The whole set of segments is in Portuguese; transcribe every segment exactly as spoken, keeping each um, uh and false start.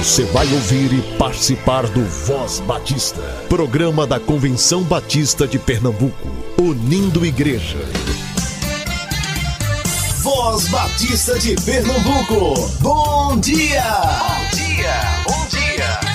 Você vai ouvir e participar do Voz Batista, programa da Convenção Batista de Pernambuco, unindo igreja. Voz Batista de Pernambuco, bom dia! Bom dia, bom dia!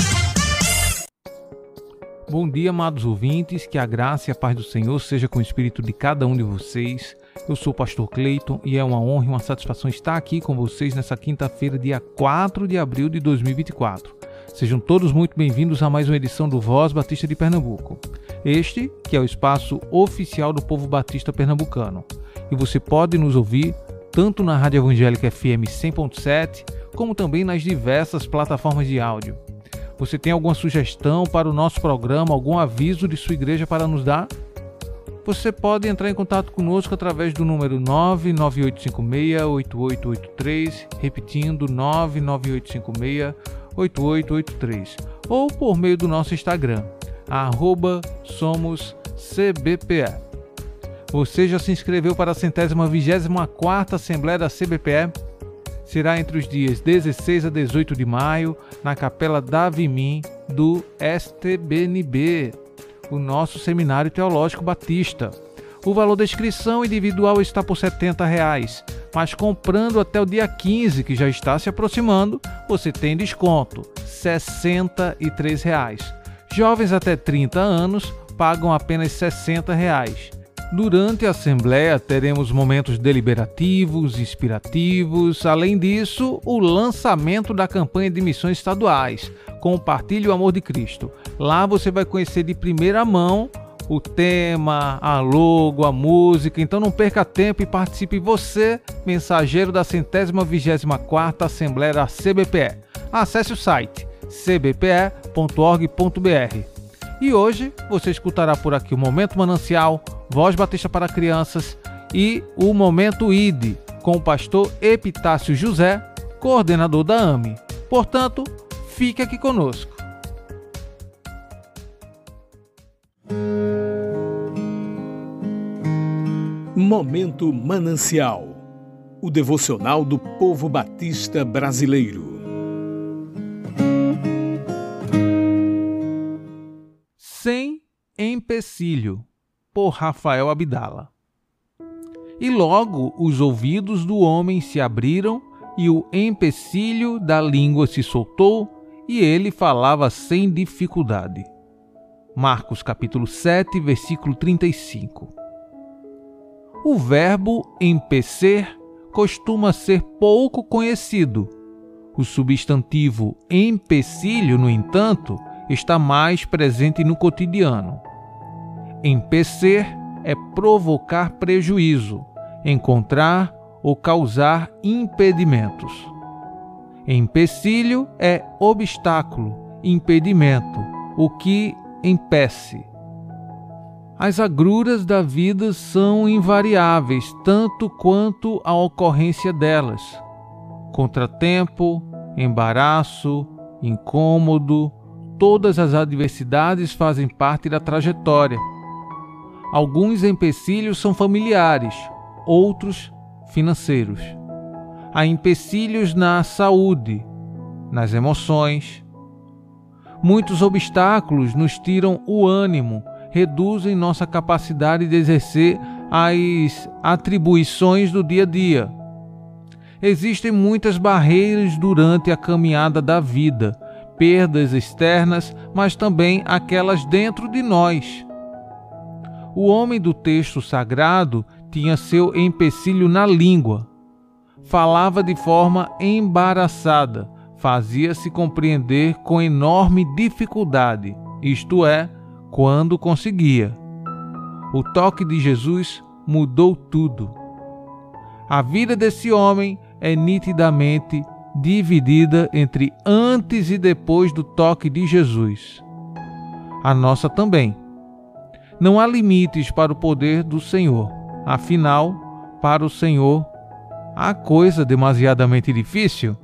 Bom dia, amados ouvintes, que a graça e a paz do Senhor seja com o espírito de cada um de vocês. Eu sou o pastor Cleiton e é uma honra e uma satisfação estar aqui com vocês nessa quinta-feira, dia quatro de abril de dois mil e vinte e quatro. Sejam todos muito bem-vindos a mais uma edição do Voz Batista de Pernambuco. Este, que é o espaço oficial do povo batista pernambucano. E você pode nos ouvir tanto na Rádio Evangélica F M cem ponto sete, como também nas diversas plataformas de áudio. Você tem alguma sugestão para o nosso programa, algum aviso de sua igreja para nos dar? Você pode entrar em contato conosco através do número nove nove oito cinco seis, oito oito oito três, repetindo nove nove oito cinco seis, oito oito oito três, ou por meio do nosso Instagram, arroba somos C B P E. Você já se inscreveu para a centésima vigésima quarta Assembleia da C B P E? Será entre os dias dezesseis a dezoito de maio, na Capela Davi Min do S T B N B, o nosso Seminário Teológico Batista. O valor da inscrição individual está por setenta reais, mas comprando até o dia quinze, que já está se aproximando, você tem desconto, sessenta e três reais. Jovens até trinta anos pagam apenas sessenta reais. Durante a Assembleia teremos momentos deliberativos, inspirativos, além disso, o lançamento da campanha de missões estaduais, Compartilhe o Amor de Cristo. Lá você vai conhecer de primeira mão o tema, a logo, a música, então não perca tempo e participe você, mensageiro da centésima vigésima quarta Assembleia da C B P E. Acesse o site c b p e ponto org ponto b r. E hoje você escutará por aqui o Momento Manancial, Voz Batista para Crianças e o Momento I D, com o pastor Epitácio José, coordenador da A M E. Portanto, fique aqui conosco. Momento Manancial, o devocional do povo batista brasileiro. Sem empecilho, por Rafael Abdala. E logo os ouvidos do homem se abriram e o empecilho da língua se soltou e ele falava sem dificuldade. Marcos capítulo sete, versículo trinta e cinco. O verbo empecer costuma ser pouco conhecido. O substantivo empecilho, no entanto, está mais presente no cotidiano. Empecer é provocar prejuízo, encontrar ou causar impedimentos. Empecilho é obstáculo, impedimento, o que impece. As agruras da vida são invariáveis, tanto quanto a ocorrência delas. Contratempo, embaraço, incômodo, todas as adversidades fazem parte da trajetória. Alguns empecilhos são familiares, outros financeiros. Há empecilhos na saúde, nas emoções. Muitos obstáculos nos tiram o ânimo, reduzem nossa capacidade de exercer as atribuições do dia a dia. Existem muitas barreiras durante a caminhada da vida, perdas externas, mas também aquelas dentro de nós. O homem do texto sagrado tinha seu empecilho na língua. Falava de forma embaraçada, fazia-se compreender com enorme dificuldade, isto é, quando conseguia. O toque de Jesus mudou tudo. A vida desse homem é nitidamente dividida entre antes e depois do toque de Jesus. A nossa também. Não há limites para o poder do Senhor. Afinal, para o Senhor, há coisa demasiadamente difícil?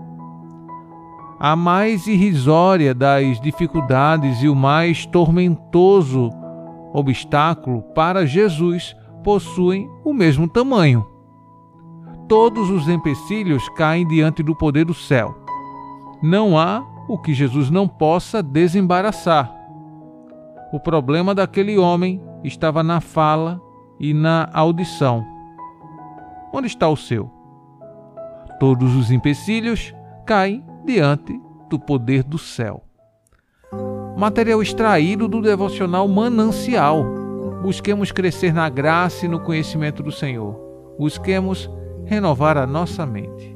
A mais irrisória das dificuldades e o mais tormentoso obstáculo para Jesus possuem o mesmo tamanho. Todos os empecilhos caem diante do poder do céu. Não há o que Jesus não possa desembaraçar. O problema daquele homem estava na fala e na audição. Onde está o seu? Todos os empecilhos caem diante do poder do céu. Material extraído do devocional Manancial. Busquemos crescer na graça e no conhecimento do Senhor. Busquemos renovar a nossa mente.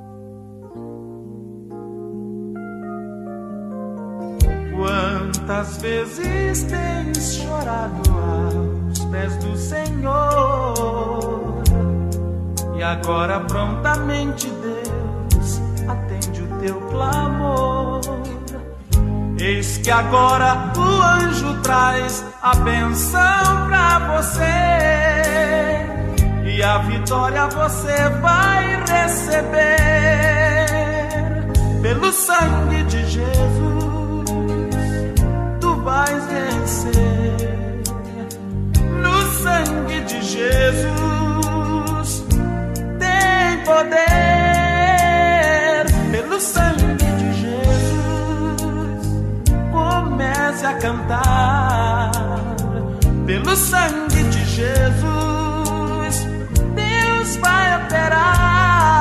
Quantas vezes tens chorado aos pés do Senhor, e agora prontamente Deus atende o teu clamor. Eis que agora o anjo traz a bênção pra você, e a vitória você vai receber. Pelo sangue de Jesus tu vais vencer. No sangue de Jesus tem poder. Pelo sangue de Jesus comece a cantar. Pelo sangue de Jesus Deus vai operar.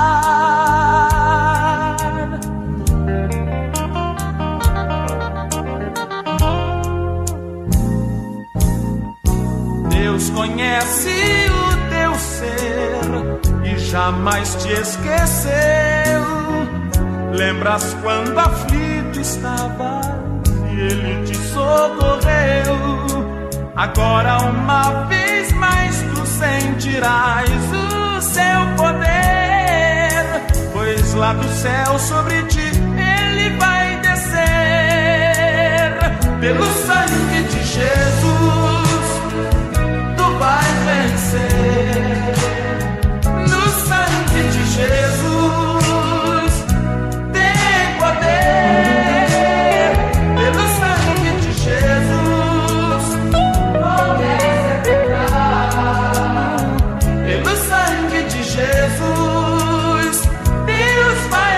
Deus conhece o teu ser e jamais te esqueceu. Lembras quando aflito estavas e Ele te socorreu. Agora uma vez mais tu sentirás o seu poder, pois lá do céu sobre ti Ele vai descer. Pelo sangue de Jesus tu vais vencer. No sangue de Jesus tem poder. Pelo sangue de Jesus comece a cantar. Pelo sangue de Jesus Deus vai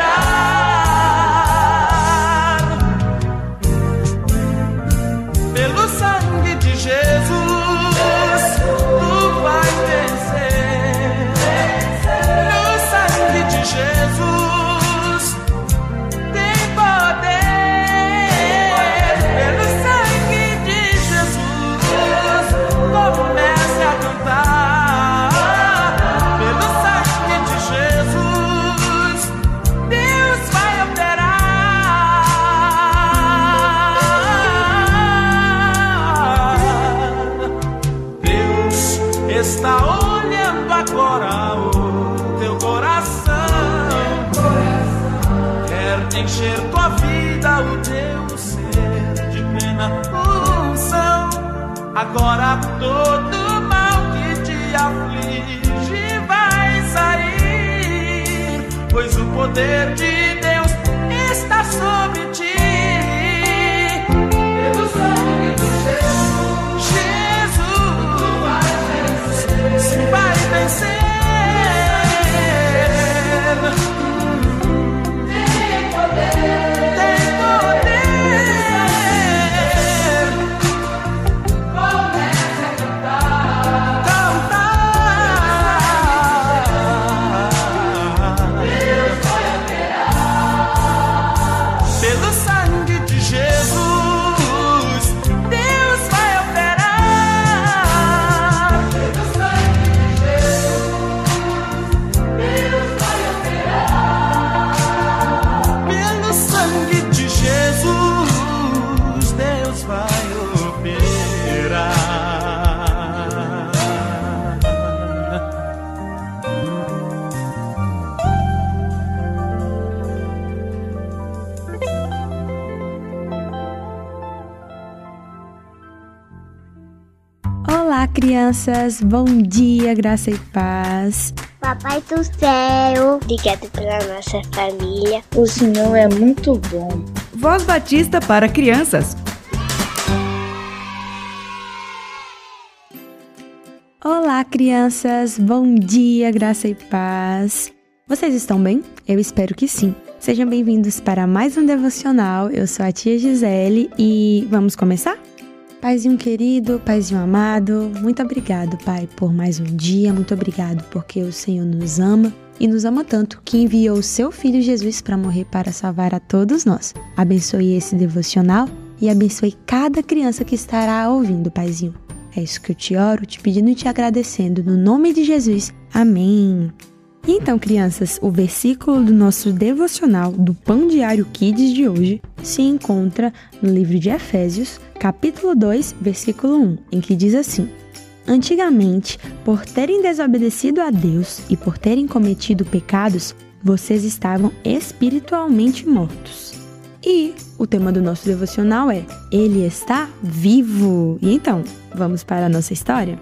operar. Pelo sangue de Jesus tu vais vencer. No sangue de Jesus tem poder. Pelo sangue de Jesus comece a cantar. Pelo sangue de Jesus Deus vai operar. Deus está olhando agora o teu coração. Quer encher tua vida, o teu ser de plena unção. Agora todo mal que te aflige vai sair, pois o poder de Deus está sobre ti. Pelo sangue de Jesus, Jesus se vai vencer. Tem poder, tem poder. Comece a cantar, cantar. Deus vai operar. Pelo sangue de Jesus Deus vai operar. Pelo sangue de Jesus Deus vai operar. Pelo sangue de Jesus Deus vai operar. Olá, crianças! Bom dia, graça e paz. Papai do céu, obrigado pela nossa família. O Senhor é muito bom. Voz Batista para crianças. Olá, crianças! Bom dia, graça e paz. Vocês estão bem? Eu espero que sim. Sejam bem-vindos para mais um devocional. Eu sou a tia Gisele e vamos começar? Paizinho querido, Paizinho amado, muito obrigado, Pai, por mais um dia. Muito obrigado porque o Senhor nos ama e nos ama tanto que enviou o seu Filho Jesus para morrer para salvar a todos nós. Abençoe esse devocional e abençoe cada criança que estará ouvindo, Paizinho. É isso que eu te oro, te pedindo e te agradecendo. No nome de Jesus. Amém. E então, crianças, o versículo do nosso devocional do Pão Diário Kids de hoje se encontra no livro de Efésios, capítulo dois, versículo um, em que diz assim: Antigamente, por terem desobedecido a Deus e por terem cometido pecados, vocês estavam espiritualmente mortos. E o tema do nosso devocional é Ele está vivo. E então, vamos para a nossa história?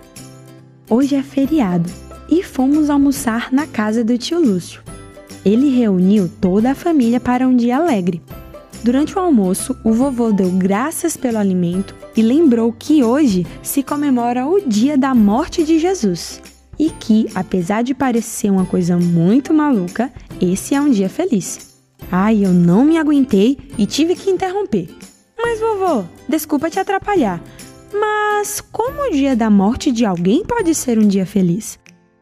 Hoje é feriado e fomos almoçar na casa do tio Lúcio. Ele reuniu toda a família para um dia alegre. Durante o almoço, o vovô deu graças pelo alimento e lembrou que hoje se comemora o dia da morte de Jesus. E que, apesar de parecer uma coisa muito maluca, esse é um dia feliz. Ai, eu não me aguentei e tive que interromper. Mas vovô, desculpa te atrapalhar, mas como o dia da morte de alguém pode ser um dia feliz?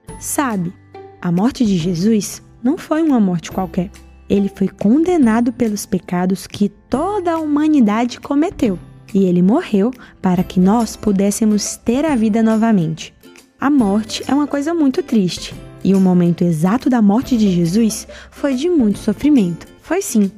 Sabe, a morte de Jesus não foi uma morte qualquer. Ele foi condenado pelos pecados que toda a humanidade cometeu. E ele morreu para que nós pudéssemos ter a vida novamente. A morte é uma coisa muito triste. E o momento exato da morte de Jesus foi de muito sofrimento. Foi sim.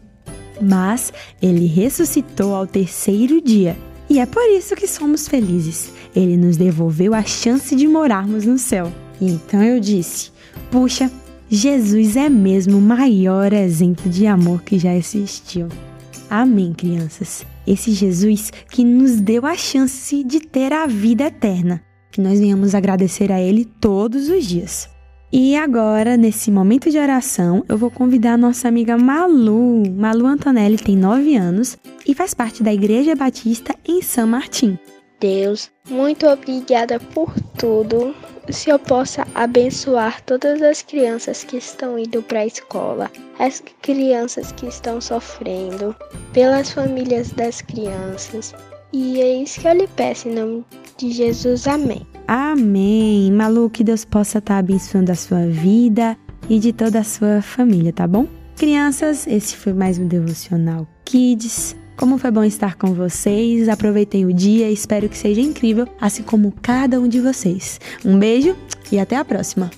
Mas ele ressuscitou ao terceiro dia. E é por isso que somos felizes. Ele nos devolveu a chance de morarmos no céu. E então eu disse, puxa, Jesus é mesmo o maior exemplo de amor que já existiu. Amém, crianças. Esse Jesus que nos deu a chance de ter a vida eterna. Que nós venhamos agradecer a Ele todos os dias. E agora, nesse momento de oração, eu vou convidar a nossa amiga Malu. Malu Antonelli tem nove anos e faz parte da Igreja Batista em São Martim. Deus, muito obrigada por tudo. O Senhor possa abençoar todas as crianças que estão indo para a escola, as crianças que estão sofrendo, pelas famílias das crianças. E é isso que eu lhe peço em nome de Jesus. Amém. Amém. Malu, que Deus possa estar abençoando a sua vida e de toda a sua família, tá bom? Crianças, esse foi mais um Devocional Kids. Como foi bom estar com vocês, aproveitem o dia, espero que seja incrível, assim como cada um de vocês. Um beijo e até a próxima!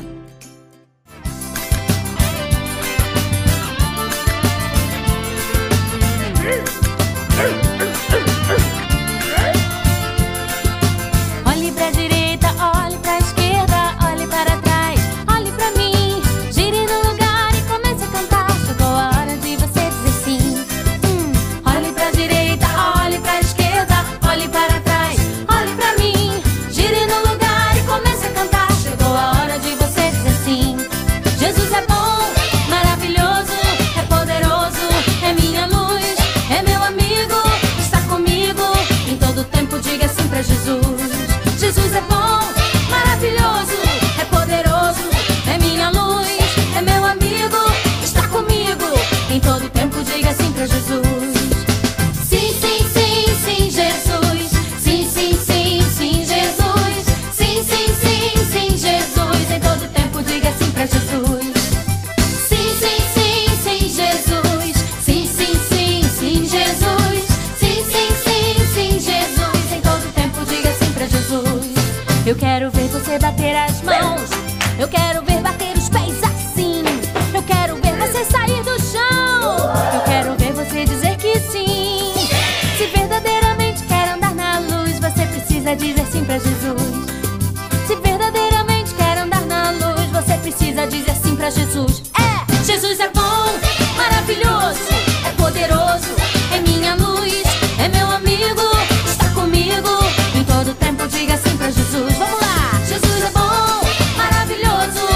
Olhe pra direita, olhe pra esquerda, olhe para trás, olhe pra mim, gire no lugar e comece a cantar. Chegou a hora de você dizer sim. Olhe pra direita, olhe pra esquerda, olhe para trás, olhe pra mim, gire no lugar e comece a cantar. Chegou a hora de você dizer sim. Jesus é bom, maravilhoso, é poderoso, é minha luz, é meu amigo, está comigo. Em todo tempo diga sim pra Jesus. Jesus é bom, maravilhoso, é poderoso, é minha luz, é meu amigo, está comigo. Em todo tempo diga sim pra Jesus. Eu quero ver você bater as mãos, eu quero ver bater os pés assim, eu quero ver você sair do chão, eu quero ver você dizer que sim. Se verdadeiramente quer andar na luz, você precisa dizer sim pra Jesus. Se verdadeiramente quer andar na luz, você precisa dizer sim pra Jesus. É, Jesus é bom, maravilhoso, é poderoso, é minha luz, é meu amigo, está comigo. Em todo tempo diga sim pra Jesus. Vamos lá! Jesus é bom, maravilhoso,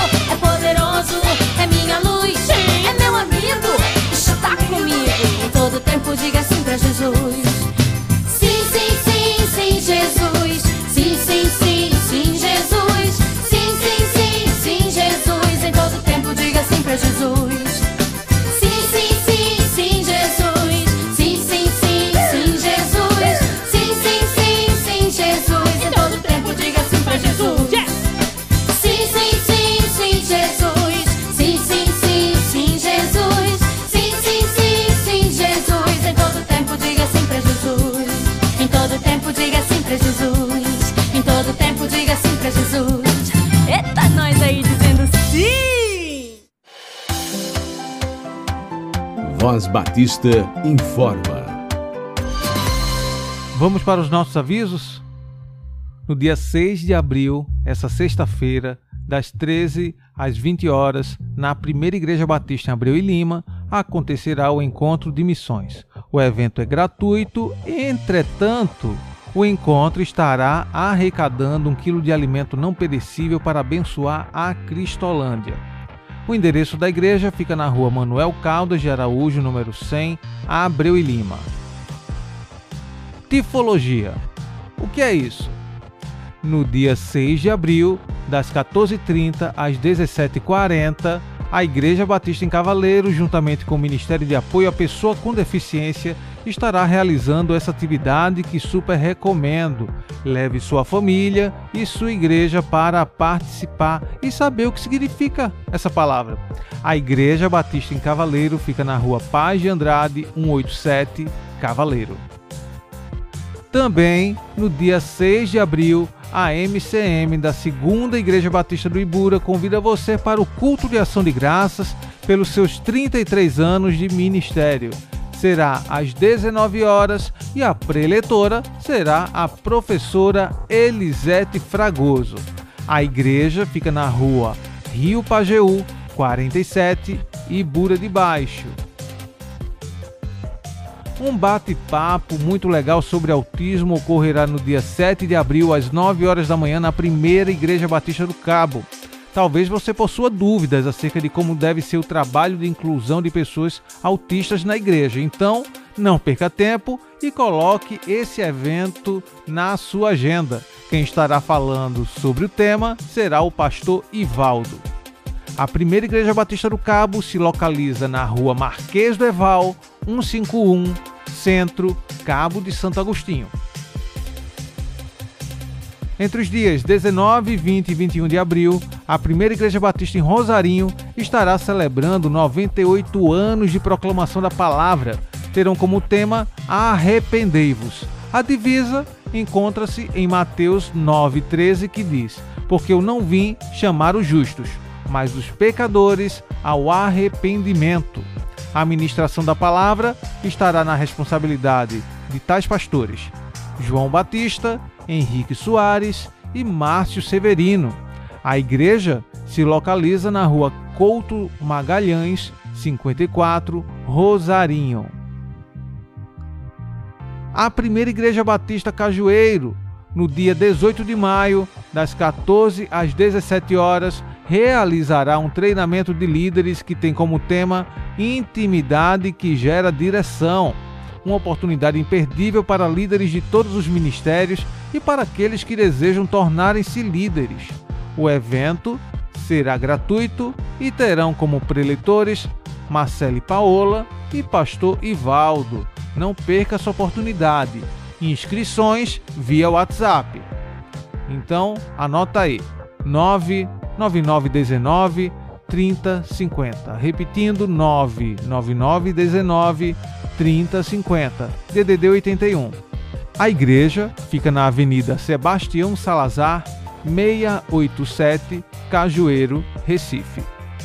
Voz Batista informa. Vamos para os nossos avisos? No dia seis de abril, essa sexta-feira, das treze às vinte horas, na Primeira Igreja Batista em Abreu e Lima, acontecerá o Encontro de Missões. O evento é gratuito, entretanto, o encontro estará arrecadando um quilo de alimento não perecível para abençoar a Cristolândia. O endereço da igreja fica na rua Manuel Caldas de Araújo, número cem, Abreu e Lima. Tifologia. O que é isso? No dia seis de abril, das quatorze e trinta às dezessete e quarenta, a Igreja Batista em Cavaleiro, juntamente com o Ministério de Apoio à Pessoa com Deficiência, estará realizando essa atividade que super recomendo. Leve sua família e sua igreja para participar e saber o que significa essa palavra. A Igreja Batista em Cavaleiro fica na rua Paz de Andrade, cento e oitenta e sete, Cavaleiro. Também, no dia seis de abril, a M C M da Segunda Igreja Batista do Ibura convida você para o culto de ação de graças pelos seus trinta e três anos de ministério. Será às dezenove horas e a preletora será a professora Elisete Fragoso. A igreja fica na rua Rio Pajeú, quarenta e sete, Ibura de Baixo. Um bate-papo muito legal sobre autismo ocorrerá no dia sete de abril, às nove horas da manhã, na Primeira Igreja Batista do Cabo. Talvez você possua dúvidas acerca de como deve ser o trabalho de inclusão de pessoas autistas na igreja. Então, não perca tempo e coloque esse evento na sua agenda. Quem estará falando sobre o tema será o pastor Ivaldo. A Primeira Igreja Batista do Cabo se localiza na rua Marquês do Eval, cento e cinquenta e um, Centro, Cabo de Santo Agostinho. Entre os dias dezenove, vinte e vinte e um de abril, a Primeira Igreja Batista em Rosarinho estará celebrando noventa e oito anos de proclamação da palavra. Terão como tema Arrependei-vos. A divisa encontra-se em Mateus nove, treze, que diz: porque eu não vim chamar os justos, mas os pecadores ao arrependimento. A ministração da palavra estará na responsabilidade de tais pastores: João Batista, Henrique Soares e Márcio Severino. A igreja se localiza na rua Couto Magalhães, cinquenta e quatro, Rosarinho. A Primeira Igreja Batista Cajueiro, no dia dezoito de maio, das quatorze às dezessete horas, realizará um treinamento de líderes que tem como tema Intimidade que gera direção. Uma oportunidade imperdível para líderes de todos os ministérios e para aqueles que desejam tornarem-se líderes. O evento será gratuito e terão como preletores Marcele Paola e pastor Ivaldo. Não perca essa oportunidade. Inscrições via WhatsApp. Então, anota aí: nove nove nove um nove, trinta, cinquenta. Repetindo, nove nove nove um nove, trinta, cinquenta. D D D oitenta e um. A igreja fica na Avenida Sebastião Salazar, seiscentos e oitenta e sete, Cajueiro, Recife.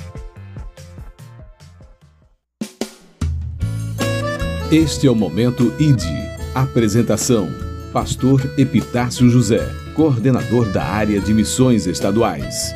Este é o Momento I D. Apresentação: Pastor Epitácio José, coordenador da área de missões estaduais.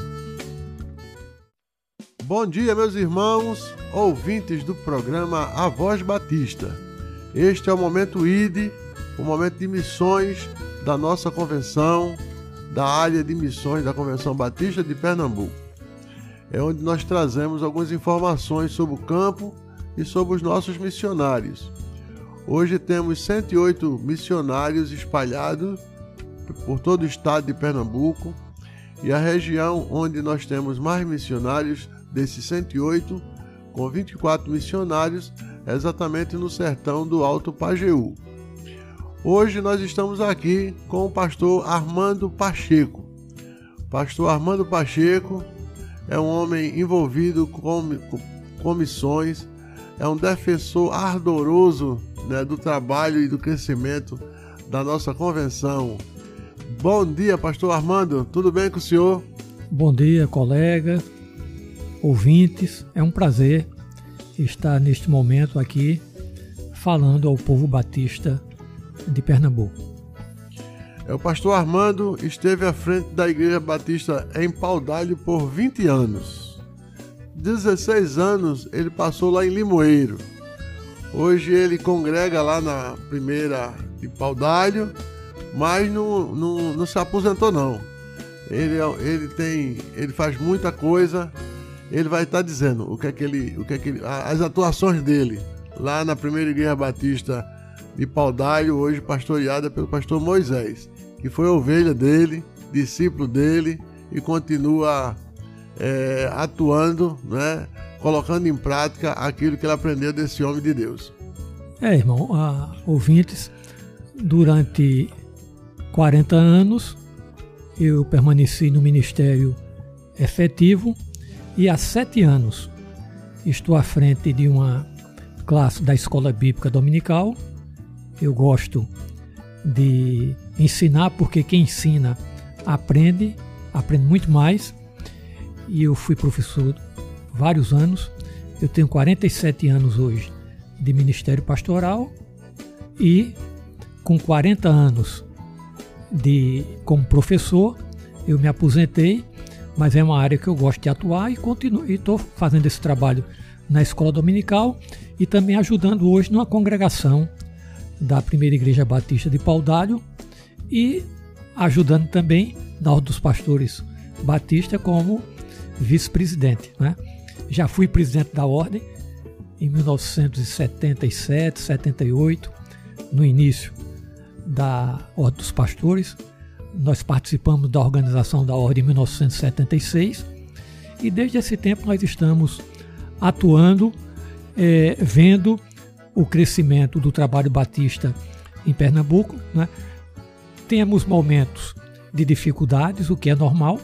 Bom dia, meus irmãos, ouvintes do programa A Voz Batista. Este é o Momento I D, o momento de missões da nossa convenção, da área de missões da Convenção Batista de Pernambuco. É onde nós trazemos algumas informações sobre o campo e sobre os nossos missionários. Hoje temos cento e oito missionários espalhados por todo o estado de Pernambuco, e a região onde nós temos mais missionários desses cento e oito, com vinte e quatro missionários, é exatamente no sertão do Alto Pajeú. Hoje nós estamos aqui com o pastor Armando Pacheco. Pastor Armando Pacheco é um homem envolvido com, com missões, é um defensor ardoroso, né, do trabalho e do crescimento da nossa convenção. Bom dia, pastor Armando, tudo bem com o senhor? Bom dia, colega, ouvintes, é um prazer estar neste momento aqui falando ao povo batista de Pernambuco. É, o pastor Armando esteve à frente da Igreja Batista em Paudalho por vinte anos. dezesseis anos ele passou lá em Limoeiro. Hoje ele congrega lá na primeira de Paudalho, mas não, não, não se aposentou não. Ele, ele, tem, ele faz muita coisa. Ele vai estar dizendo o que é que ele, o que é que ele, as atuações dele lá na primeira Igreja Batista de Paudalho, hoje pastoreada pelo pastor Moisés, que foi ovelha dele, discípulo dele e continua é, atuando, né, colocando em prática aquilo que ele aprendeu desse homem de Deus. É, irmão, ah, ouvintes, durante quarenta anos eu permaneci no ministério efetivo e há sete anos estou à frente de uma classe da Escola Bíblica Dominical. Eu gosto de ensinar porque quem ensina aprende, aprende muito mais. E eu fui professor vários anos. Eu tenho quarenta e sete anos hoje de ministério pastoral e com quarenta anos de, como professor, eu me aposentei, mas é uma área que eu gosto de atuar e continuo, e estou fazendo esse trabalho na escola dominical e também ajudando hoje numa congregação da Primeira Igreja Batista de Paudalho e ajudando também na Ordem dos Pastores Batista como vice-presidente, né? Já fui presidente da Ordem em mil novecentos e setenta e sete, setenta e oito, no início da Ordem dos Pastores. Nós participamos da organização da Ordem em mil novecentos e setenta e seis e desde esse tempo nós estamos atuando, é, vendo o crescimento do trabalho batista em Pernambuco, né? Temos momentos de dificuldades, o que é normal,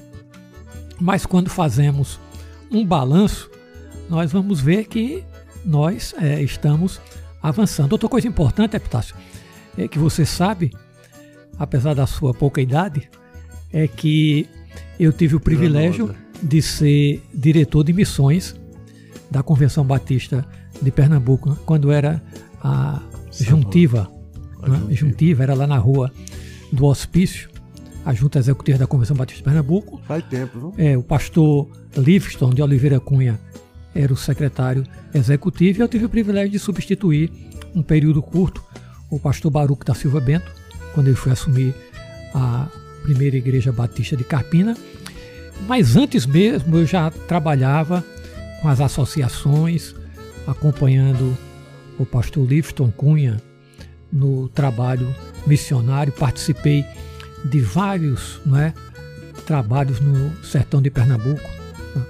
mas quando fazemos um balanço, nós vamos ver que nós é, estamos avançando. Outra coisa importante, Epitácio, é que você sabe, apesar da sua pouca idade, é que eu tive o privilégio de ser diretor de missões da Convenção Batista de Pernambuco, né? Quando era a juntiva, a né? juntiva, era lá na rua do Hospício, a Junta Executiva da Convenção Batista de Pernambuco. Faz tempo, viu? É, o pastor Livingston de Oliveira Cunha era o secretário executivo e eu tive o privilégio de substituir um período curto o pastor Baruco da Silva Bento, quando ele foi assumir a Primeira Igreja Batista de Carpina. Mas antes mesmo eu já trabalhava com as associações, acompanhando o pastor Livingston Cunha no trabalho missionário. Participei de vários, não é, trabalhos no sertão de Pernambuco, né,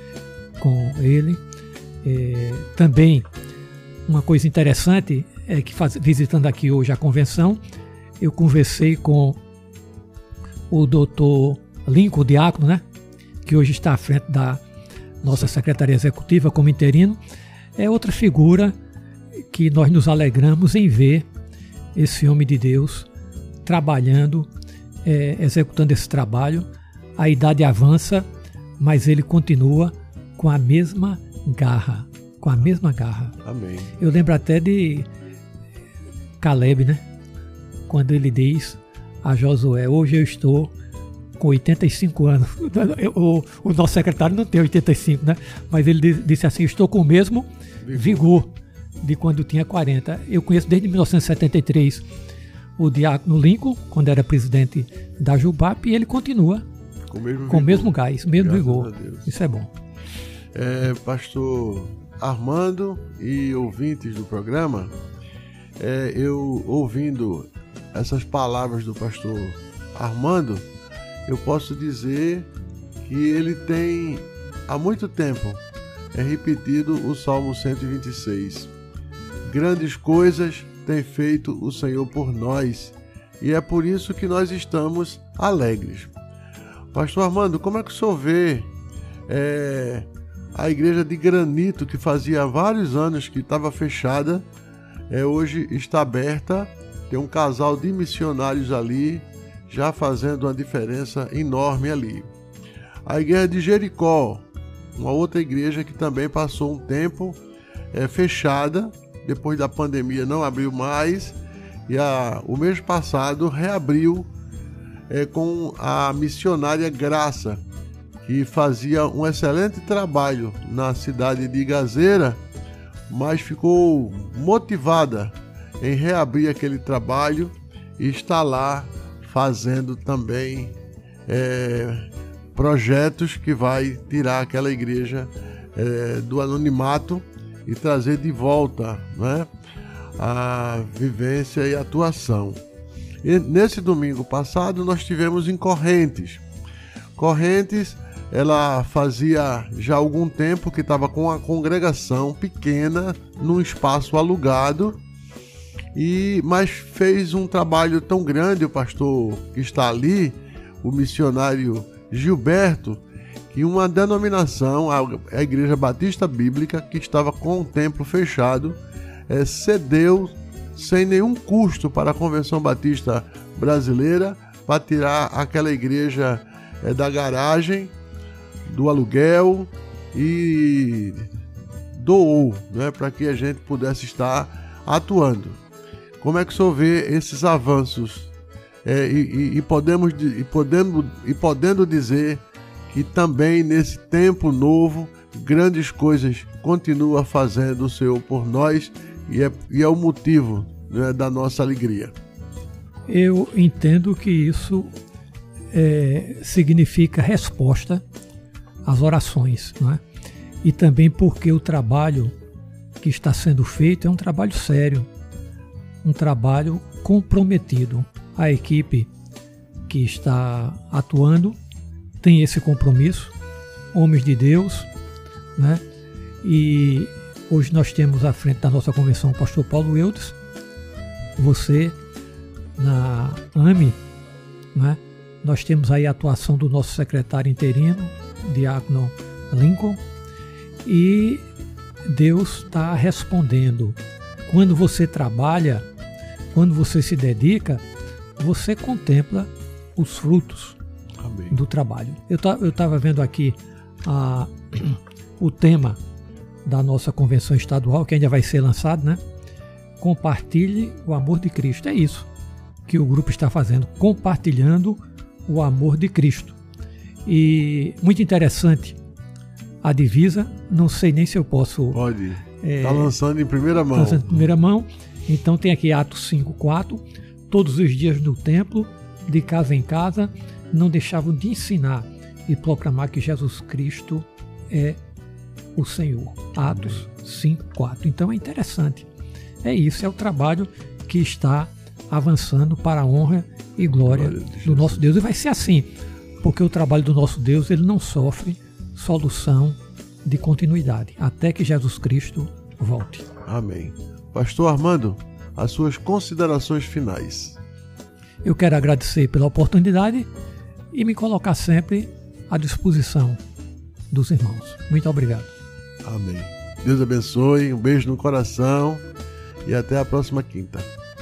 com ele. É, também uma coisa interessante é que faz, visitando aqui hoje a convenção, eu conversei com o doutor Lincoln, o diácono, né, que hoje está à frente da nossa secretaria executiva como interino. É outra figura que nós nos alegramos em ver esse homem de Deus trabalhando, é, executando esse trabalho. A idade avança, mas ele continua com a mesma garra, com a mesma garra. Amém. Eu lembro até de Caleb, né? Quando ele diz a Josué: hoje eu estou com oitenta e cinco anos. O, o nosso secretário não tem oitenta e cinco, né? Mas ele disse assim: estou com o mesmo vigor de quando tinha quarenta. Eu conheço desde mil novecentos e setenta e três o diácono Lincoln, quando era presidente da Jubap, e ele continua com o mesmo, com o mesmo gás, mesmo vigor. Isso é bom. É, pastor Armando e ouvintes do programa, é, eu ouvindo essas palavras do pastor Armando, eu posso dizer que ele tem há muito tempo é repetido o Salmo cento e vinte e seis. Grandes coisas tem feito o Senhor por nós, e é por isso que nós estamos alegres. Pastor Armando, como é que o senhor vê é, a igreja de Granito, que fazia vários anos que estava fechada, é, hoje está aberta, tem um casal de missionários ali, já fazendo uma diferença enorme ali. A igreja de Jericó, uma outra igreja que também passou um tempo é, fechada, depois da pandemia não abriu mais, e a, o mês passado reabriu é, com a missionária Graça, que fazia um excelente trabalho na cidade de Igazeira, mas ficou motivada em reabrir aquele trabalho e está lá fazendo também é, projetos que vai tirar aquela igreja é, do anonimato e trazer de volta, né, a vivência e atuação. E nesse domingo passado nós tivemos em Correntes. Correntes, ela fazia já algum tempo que estava com uma congregação pequena num espaço alugado, e mas fez um trabalho tão grande o pastor que está ali, o missionário Gilberto, que uma denominação, a Igreja Batista Bíblica, que estava com o templo fechado, é, cedeu sem nenhum custo para a Convenção Batista Brasileira para tirar aquela igreja é, da garagem, do aluguel, e doou, né, para que a gente pudesse estar atuando. Como é que o senhor vê esses avanços é, e, e, e, podemos, e, podendo, e podendo dizer que também nesse tempo novo grandes coisas continua fazendo o Senhor por nós, e é, e é o motivo, né, da nossa alegria? Eu entendo que isso é, significa resposta às orações, não é? E também porque o trabalho que está sendo feito é um trabalho sério, um trabalho comprometido. A equipe que está atuando tem esse compromisso, homens de Deus, né? E hoje nós temos à frente da nossa convenção o pastor Paulo Eudes, você na A M E, né? Nós temos aí a atuação do nosso secretário interino, Diácono Lincoln, e Deus está respondendo. Quando você trabalha, quando você se dedica, você contempla os frutos Amém. Do trabalho. Eu estava vendo aqui a, o tema da nossa convenção estadual, que ainda vai ser lançado, né? Compartilhe o amor de Cristo. É isso que o grupo está fazendo, compartilhando o amor de Cristo. E muito interessante a divisa, não sei nem se eu posso... Pode, está é, lançando em primeira mão. Lançando em primeira mão. Então tem aqui Atos cinco, quatro, todos os dias no templo, de casa em casa, não deixavam de ensinar e proclamar que Jesus Cristo é o Senhor. Atos cinco, quatro. Então é interessante. É isso, é o trabalho que está avançando para a honra e glória, glória do nosso Deus. E vai ser assim, porque o trabalho do nosso Deus, ele não sofre solução de continuidade, até que Jesus Cristo volte. Amém. Pastor Armando, as suas considerações finais. Eu quero agradecer pela oportunidade e me colocar sempre à disposição dos irmãos. Muito obrigado. Amém. Deus abençoe, um beijo no coração e até a próxima quinta.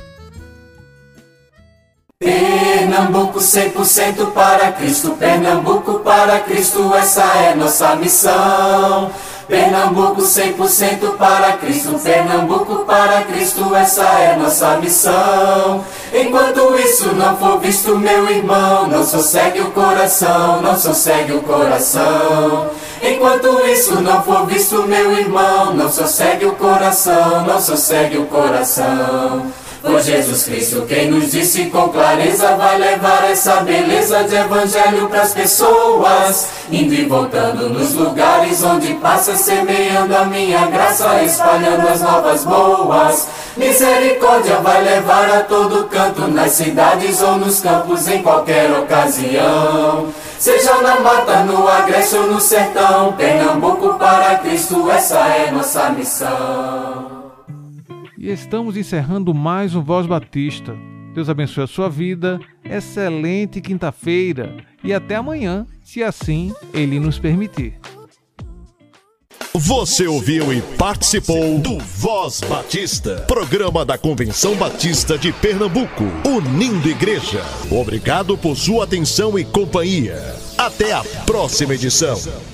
Pernambuco cem por cento para Cristo, Pernambuco para Cristo, essa é nossa missão. Pernambuco cem por cento para Cristo, Pernambuco para Cristo, essa é nossa missão. Enquanto isso não for visto, meu irmão, não sossegue o coração, não sossegue o coração. Enquanto isso não for visto, meu irmão, não sossegue o coração, não sossegue o coração. Foi Jesus Cristo quem nos disse com clareza, vai levar essa beleza de evangelho pras pessoas, indo e voltando nos lugares onde passa, semeando a minha graça, espalhando as novas boas. Misericórdia vai levar a todo canto, nas cidades ou nos campos, em qualquer ocasião. Seja na mata, no agreste ou no sertão, Pernambuco para Cristo, essa é nossa missão. E estamos encerrando mais um Voz Batista. Deus abençoe a sua vida, excelente quinta-feira e até amanhã, se assim Ele nos permitir. Você ouviu e participou do Voz Batista, programa da Convenção Batista de Pernambuco, unindo igreja. Obrigado por sua atenção e companhia. Até a próxima edição.